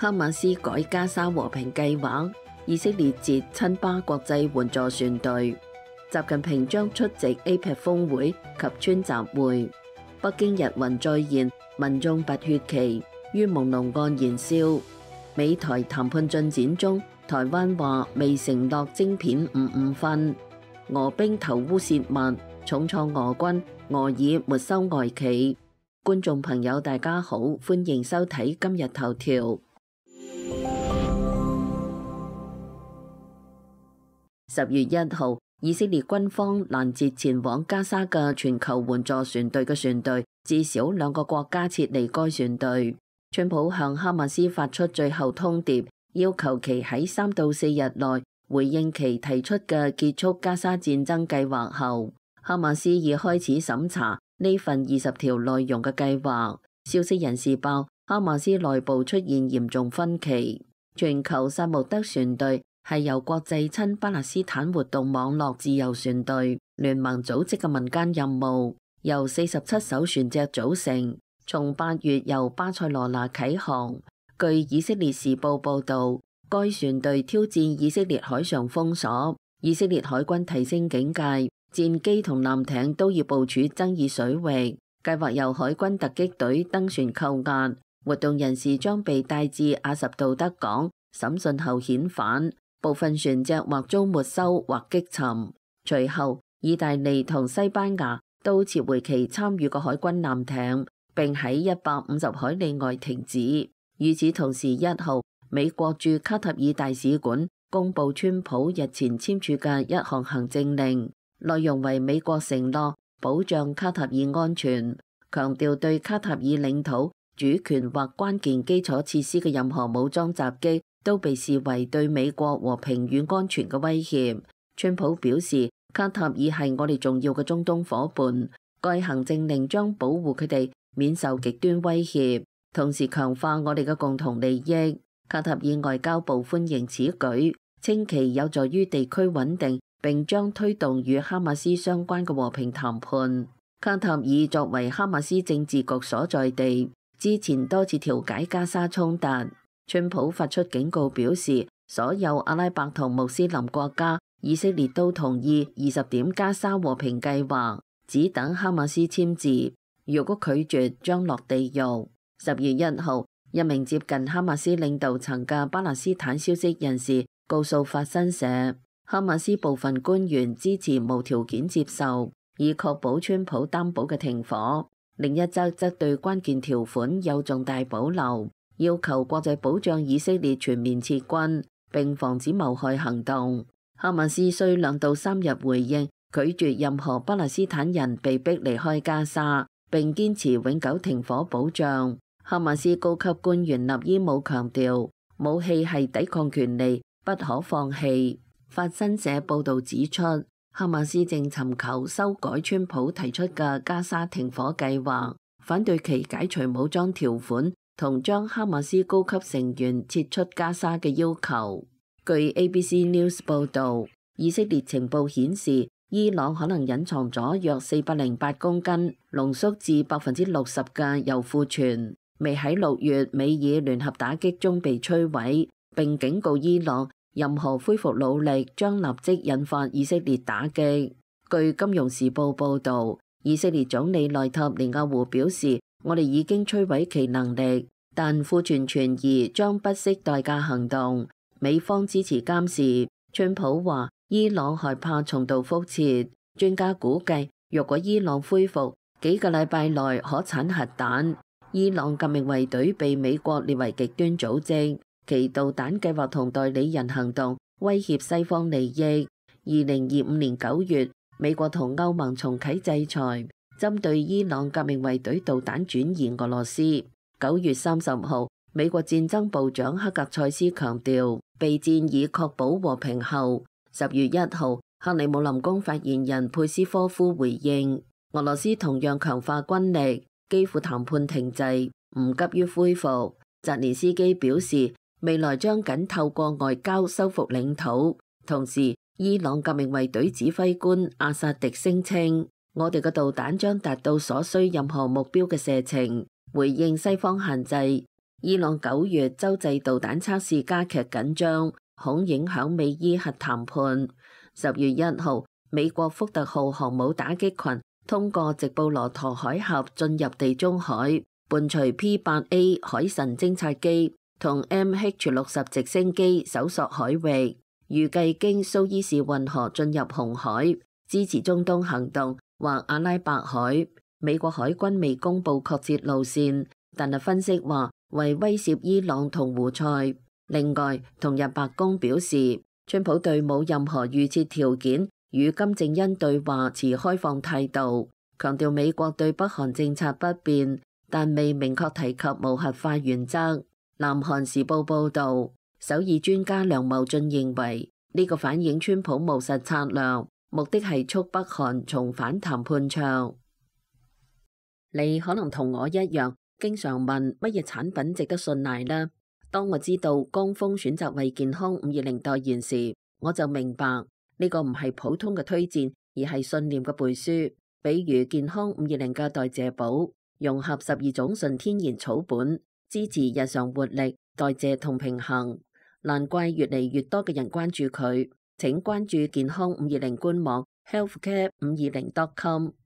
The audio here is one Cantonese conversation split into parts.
哈馬斯改加沙和平計劃，以色列截親巴國際援助船隊。習近平將出席 APEC 峰會及川習會。北京日雲再現民眾拔血旗於朦朧岸燃燒。美台談判進展中，台灣話未承諾晶片55分。俄兵投烏泄密，重創俄軍，俄以沒收外企。觀眾朋友大家好，歡迎收睇今日頭條。10月1號，以色列軍方攔截前往加沙嘅全球援助船隊嘅船隊，至少2個國家撤離該船隊。川普向哈馬斯發出最後通牒，要求其喺3到4日內回應其提出嘅結束加沙戰爭計劃後，哈馬斯已開始審查呢份20條內容嘅計劃。消息人士爆，哈馬斯內部出現嚴重分歧。全球薩穆德船隊係由國際親巴勒斯坦活動網絡自由船隊聯盟組織嘅民間任務，由47艘船隻組成，從8月由巴塞羅那啟航。據以色列時報報導，該船隊挑戰以色列海上封鎖，以色列海軍提升警戒，戰機同艦艇都要部署爭議水域，計劃由海軍突擊隊登船扣押。活動人士將被帶至阿什杜德港審訊後遣返，部分船隻或遭沒收或擊沉。隨後，意大利同西班牙都撤回其參與嘅海軍艦艇，並喺150海里外停止。與此同時，1號，美國駐卡塔爾大使館公布川普日前簽署嘅一項行政令，內容為美國承諾保障卡塔爾安全，強調對卡塔爾領土主權或關鍵基礎設施嘅任何武裝襲擊都被視為對美國和平與安全嘅威脅。川普表示，卡塔爾係我哋重要嘅中東夥伴，該行政令將保護佢哋免受極端威脅，同時強化我哋嘅共同利益。卡塔爾外交部歡迎此舉，稱其有助於地區穩定，並將推動與哈馬斯相關嘅和平談判。卡塔爾作為哈馬斯政治局所在地，之前多次調解加沙衝突。川普發出警告表示，所有阿拉伯同穆斯林國家、以色列都同意20點加沙和平計劃，只等哈馬斯簽字，如果拒絕將落地獄。10月1號，一名接近哈馬斯領導層嘅巴勒斯坦消息人士告訴法新社，哈馬斯部分官員支持無條件接受，以確保川普擔保嘅停火。另一則則對關鍵條款有重大保留，要求國際保障以色列全面撤軍，並防止謀害行動。哈馬斯需2到3日回應，拒絕任何巴勒斯坦人被逼離開加沙，並堅持永久停火保障。哈馬斯高級官員納伊姆強調，武器係抵抗權利，不可放棄。法新社報導指出，哈馬斯正尋求修改川普提出嘅加沙停火計劃，反對其解除武裝條款同將哈馬斯高級成員撤出加沙嘅要求。據 ABC News 報導，以色列情報顯示，伊朗可能隱藏咗約408公斤濃縮至60%嘅鈾庫存，未喺6月美以聯合打擊中被摧毀，並警告伊朗任何恢復努力將立即引發以色列打擊。據金融時報報導，以色列總理內塔尼亞胡表示，我哋已經摧毀其能力，但庫存存疑將不惜代價行動。美方支持監視。川普話，伊朗害怕重蹈覆轍。專家估計，若果伊朗恢復，幾個禮拜內可產核彈。伊朗革命衛隊被美國列為極端組織，其導彈計劃同代理人行動威脅西方利益。2025年9月，美國同歐盟重啟制裁，針對伊朗革命衛隊導彈轉移俄羅斯。9月30號，美國戰爭部長克格塞斯強調，備戰以確保和平後。10月1號，克里姆林宮發言人佩斯科夫回應，俄羅斯同樣強化軍力，基輔談判停滯，唔急於恢復。澤連斯基表示，未來將僅透過外交收復領土。同時，伊朗革命衛隊指揮官阿薩迪聲稱，我哋嘅導彈將達到所需任何目標嘅射程，回應西方限制。 伊朗9月洲際導彈測試加劇緊張，恐影響美伊核談判。10月1號，美國福特號航母打擊群通過直布羅陀海峽進入地中海，伴隨 P-8A 海神偵察機同 MH-60直升機搜索海域，預計經蘇伊士運河進入紅海，支持中東行動或阿拉伯海。美國海軍未公布確切路線，但係分析話為威懾伊朗同胡塞。另外，同日白宮表示，川普對冇任何預設條件與金正恩對話持開放態度，強調美國對北韓政策不變，但未明確提及無核化原則。南韓時報報導，首爾專家梁茂俊認為呢個反映川普務實策略，目的係促北韓重返談判桌。你可能同我一樣，經常問乜嘢產品值得信賴呢？當我知道江峰選擇為健康520代言時，我就明白呢個唔係普通嘅推薦，而係信念嘅背書。比如健康520嘅代謝寶，融合12種純天然草本，支持日常活力、代謝同平衡。難怪越嚟越多嘅人關注佢。請關注健康520官網 healthcare520.com。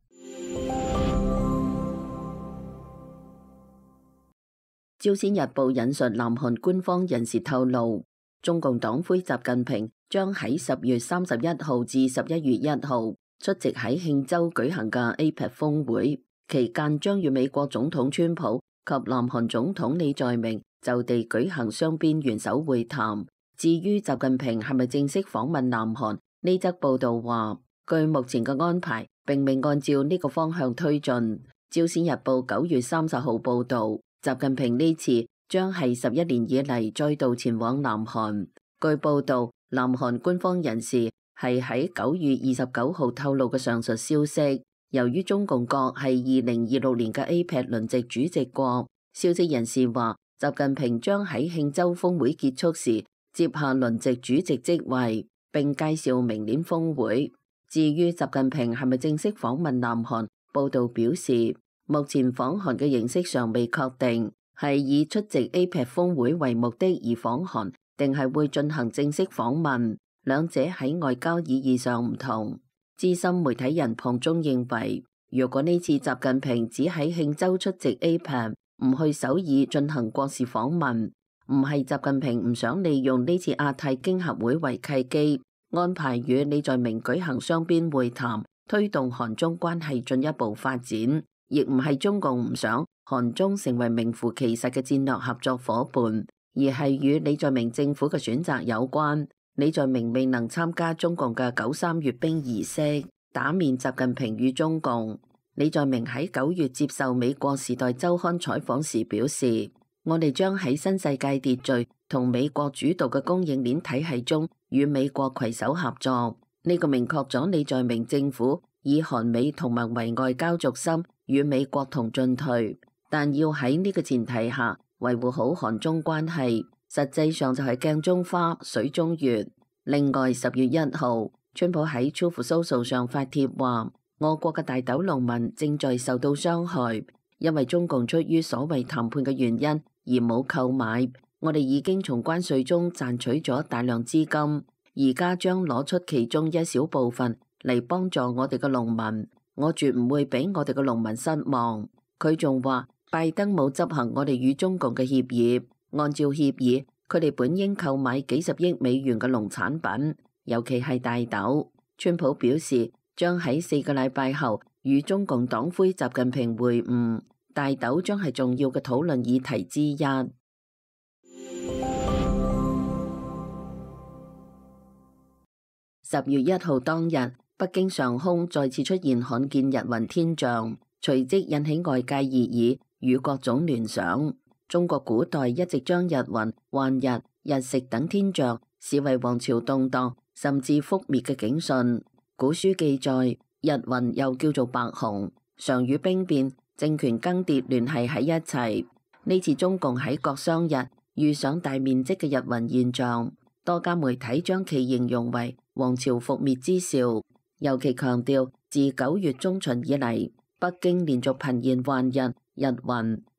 朝鮮日報引述南韓官方人士透露，中共黨魁習近平將喺10月31號至11月1號出席喺慶州舉行嘅 APEC 峰會，期間將與美國總統川普及南韓總統李在明就地舉行雙邊元首會談。至於習近平係咪正式訪問南韓，呢則報道話，據目前嘅安排，並未按照呢個方向推進。朝鮮日報9月30號報道，習近平呢次將係11年以嚟再度前往南韓。據報道，南韓官方人士係喺9月29號透露嘅上述消息。由於中共國係2026年嘅 APEC 輪值主席國，消息人士話，習近平將喺慶州峰會結束時接下輪值主席職位，並介紹明年峰會。至於習近平係咪正式訪問南韓，報道表示，目前訪韓嘅形式尚未確定，係以出席 APEC 峰會為目的而訪韓，定係會進行正式訪問，兩者喺外交意義上唔同。資深媒體人龐中認為，如果呢次習近平只喺慶州出席 APEC，唔去首爾進行國事訪問，唔係習近平唔想利用呢次亞太經合會為契機，安排與李在明舉行雙邊會談，推動韓中關係進一步發展。亦唔係中共唔想韓中成為名副其實嘅戰略合作伙伴，而係與李在明政府嘅選擇有關。李在明未能參加中共嘅93閱兵儀式，打面習近平與中共。李在明喺9月接受美國時代週刊採訪時表示，我哋將喺新世界秩序同美國主導嘅供應鏈體系中與美國攜手合作。呢個明確咗李在明政府以韓美同盟為外交軸心，與美國同進退，但要喺呢個前提下維護好韓中關係，實際上就係鏡中花水中月。另外10月1號，川普喺 Truth Social 上發帖話，我國嘅大豆農民正在受到傷害，因為中共出於所謂談判嘅原因而冇購買，我哋已經從關稅中賺取咗大量資金，而家將攞出其中一小部分嚟幫助我哋嘅農民。我絕唔會俾我哋嘅農民失望。佢仲話，拜登冇執行我哋與中共嘅協議，按照協議，佢哋本應購買幾十億美元嘅農產品，尤其係大豆。川普表示，將喺4個禮拜後與中共黨魁習近平會晤，大豆將係重要嘅討論議題之一。10月1號當日，北京上空再次出現罕見日暈天象，隨即引起外界熱議與各種聯想。中國古代一直將日暈、幻日、日食等天象視為王朝動盪甚至覆滅嘅警訊。古書記載，日暈又叫做白虹，常與兵變、政權更迭聯繫喺一齊。呢次中共喺國殤日遇上大面積嘅日暈現象，多家媒體將其形容為王朝覆滅之兆。尤其強調，自9月中旬以嚟，北京連續頻現幻日、日暈，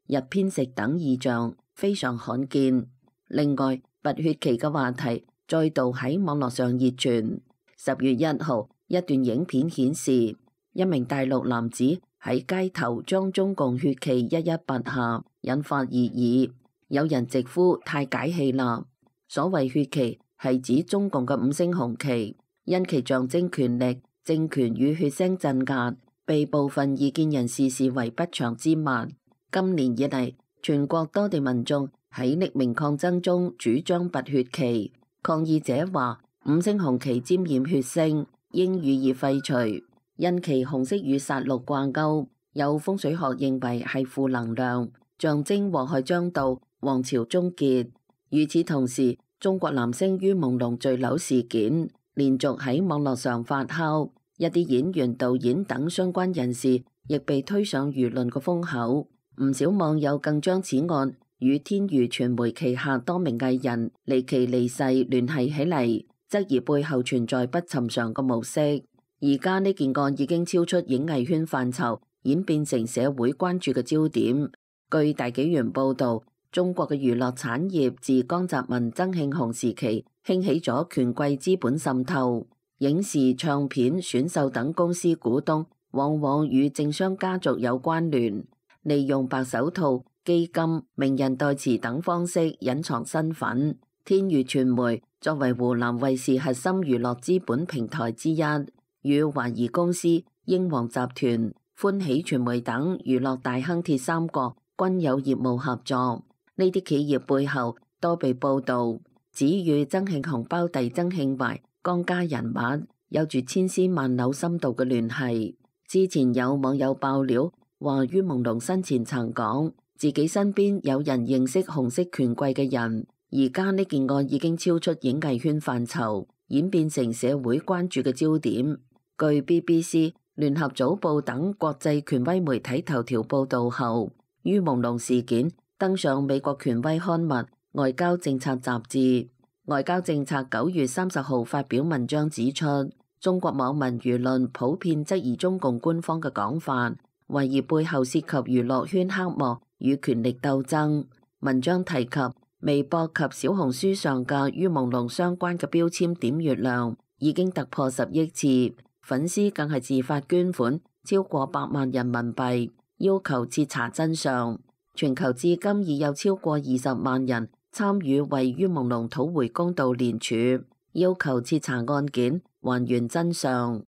日偏食等異象，非常罕見。另外，拔血期嘅話題再度喺網絡上熱傳。10月1號，一段影片顯示，一名大陸男子喺街頭將中共血旗一一拔下，引發熱議。有人直呼太解氣啦。所謂血旗係指中共嘅5星紅旗，因其象徵權力、政權與血腥鎮壓，被部分異見人士視為不祥之物。今年以嚟，全國多地民眾喺匿名抗爭中主張拔血旗。抗議者話5星紅旗沾染血腥，應予以廢除，因其紅色與殺戮掛鈎，有風水學認為係負能量，象徵禍害將到，王朝終結。與此同時，中國男星于朦朧墜樓事件連續喺網絡上發酵，一啲演員、導演等相關人士亦被推上輿論嘅風口。唔少網友更將此案與天娛傳媒旗下多名藝人離奇離世聯繫起嚟，質疑背後存在不尋常嘅模式。而家呢件案已經超出影藝圈範疇，演變成社會關注嘅焦點。據大紀元報導，中國嘅娛樂產業自江澤民、曾慶紅時期興起咗權貴資本滲透，影視、唱片、選秀等公司股東往往與政商家族有關聯，利用白手套、基金、名人代詞等方式隱藏身份。天娛傳媒作為湖南衛視核心娛樂資本平台之一，與華誼公司、英皇集團、歡喜傳媒等娛樂大亨鐵三角均有業務合作。呢啲企業背後多被報導指與曾慶紅胞弟曾慶懷、江家人物有住千絲萬縷深度嘅聯繫。之前有網友爆料話，于朦朧生前曾講自己身邊有人認識紅色權貴嘅人。而家呢件案已經超出影藝圈範疇，演變成社會關注嘅焦點。據 BBC、聯合早報等國際權威媒體頭條報導後，于朦朧事件登上美國權威刊物《外交政策》雜誌。外交政策9月30號發表文章指出，中國網民輿論普遍質疑中共官方嘅講法，懷疑背後涉及娛樂圈黑幕與權力鬥爭。文章提及微博及小紅書上嘅于朦朧相關嘅標籤點閱量已經突破10億次，粉絲更係自發捐款超過100萬人民幣，要求徹查真相。全球至今已有超過20萬人參與為于朦朧討回公道聯署，要求徹查案件，還原真相。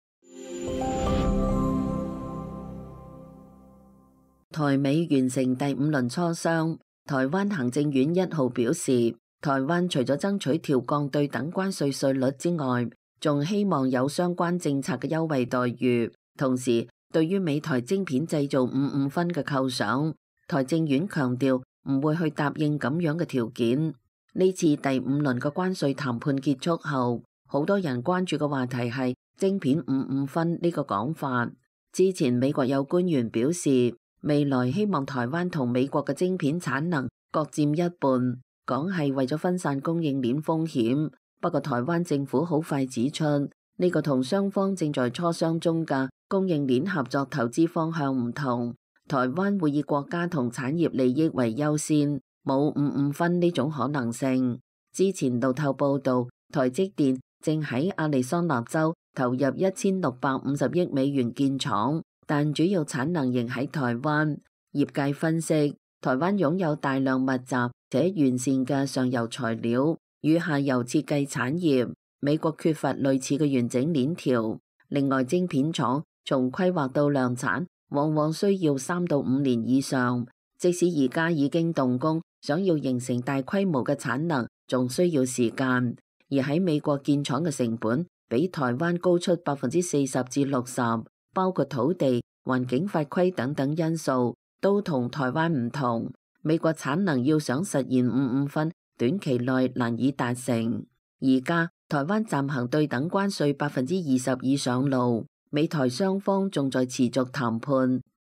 台美完成第5輪磋商，台灣行政院1號表示，台灣除咗爭取調降對等關稅稅率之外，仲希望有相關政策嘅優惠待遇。同時，對於美台晶片製造55分嘅構想，台政院強調唔會去答應咁樣嘅條件。呢次第5輪嘅關稅談判結束後，好多人關注嘅話題係晶片55分呢個講法。之前美國有官員表示，未來希望台灣同美國嘅晶片產能各佔一半，講係為咗分散供應鏈風險。不過台灣政府好快指出，呢個同雙方正在磋商中嘅供應鏈合作投資方向唔同。台灣會以國家同產業利益為優先，冇55分呢種可能性。之前路透報道，台積電正喺亞利桑那州投入1650億美元建廠，但主要產能仍喺台灣。業界分析，台灣擁有大量密集且完善嘅上游材料與下游設計產業，美國缺乏類似嘅完整鏈條。另外，晶片廠從規劃到量產往往需要3到5年以上，即使而家已經動工，想要形成大規模嘅產能，仲需要時間。而喺美國建廠嘅成本比台灣高出40%至60%，包括土地、環境法規等等因素，都同台灣唔同。美國產能要想實現55分，短期內難以達成。而家台灣暫行對等關稅20%已上路。美台雙方仲在持續談判。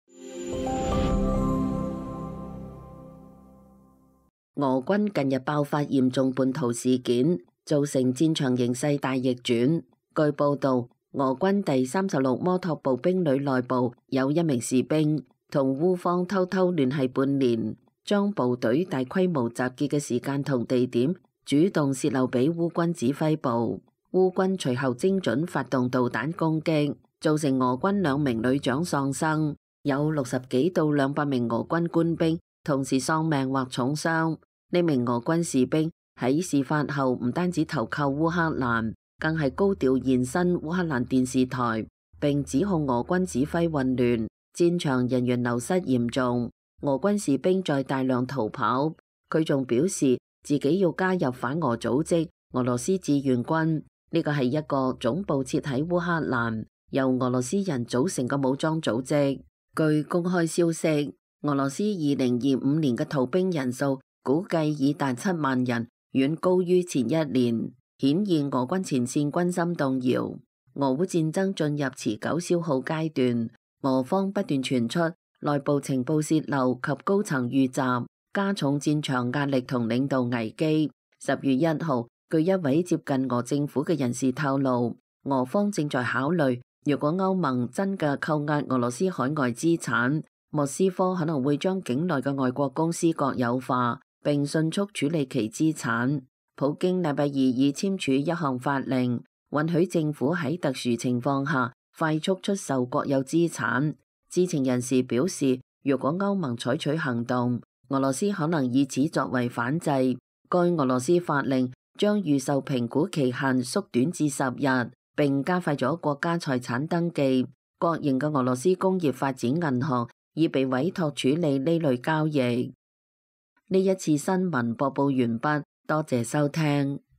俄軍近日爆發嚴重叛逃事件，造成戰場形勢大逆轉。據報道，俄軍第36摩托步兵旅內部有1名士兵同烏方偷偷聯繫半年，將部隊大規模集結嘅時間同地點主動洩露俾烏軍指揮部。烏軍隨後精準發動導彈攻擊，造成俄軍2名旅長喪生，有60幾到200名俄軍官兵同時喪命或重傷。呢名俄軍士兵喺事發後唔單止投靠烏克蘭，更係高調現身烏克蘭電視台，並指控俄軍指揮混亂，戰場人員流失嚴重，俄軍士兵在大量逃跑。佢仲表示自己要加入反俄組織俄羅斯志願軍，呢個係一個總部設喺烏克蘭，由俄羅斯人組成嘅武裝組織。據公開消息，俄羅斯2025年嘅逃兵人數估計已達7萬人，遠高於前一年，顯現俄軍前線軍心動搖。俄烏戰爭進入持久消耗階段，俄方不斷傳出內部情報洩漏及高層遇襲，加重戰場壓力同領導危機。10月1號，據一位接近俄政府嘅人士透露，俄方正在考慮，如果歐盟真嘅扣押俄羅斯海外資產，莫斯科可能會將境內嘅外國公司國有化，並迅速處理其資產。普京禮拜2已簽署一項法令，允許政府喺特殊情況下快速出售國有資產。知情人士表示，如果歐盟採取行動，俄羅斯可能以此作為反制。該俄羅斯法令將預售評估期限縮短至10日，並加快咗國家財產登記。國營嘅俄羅斯工業發展銀行已被委託處理呢類交易。呢一次新聞播報完畢，多謝收聽。